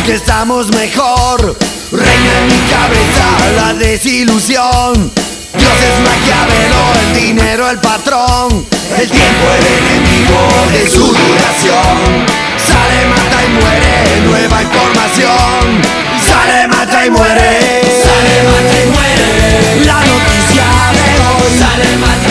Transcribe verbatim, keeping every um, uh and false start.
aunque estamos mejor. Reina en mi cabeza la desilusión. Dios es Maquiavelo, el dinero el patrón, el tiempo el enemigo de su duración. Sale, mata y muere, nueva información. Sale, mata y muere, Sale, mata y muere. la noticia de hoy. Sale, mata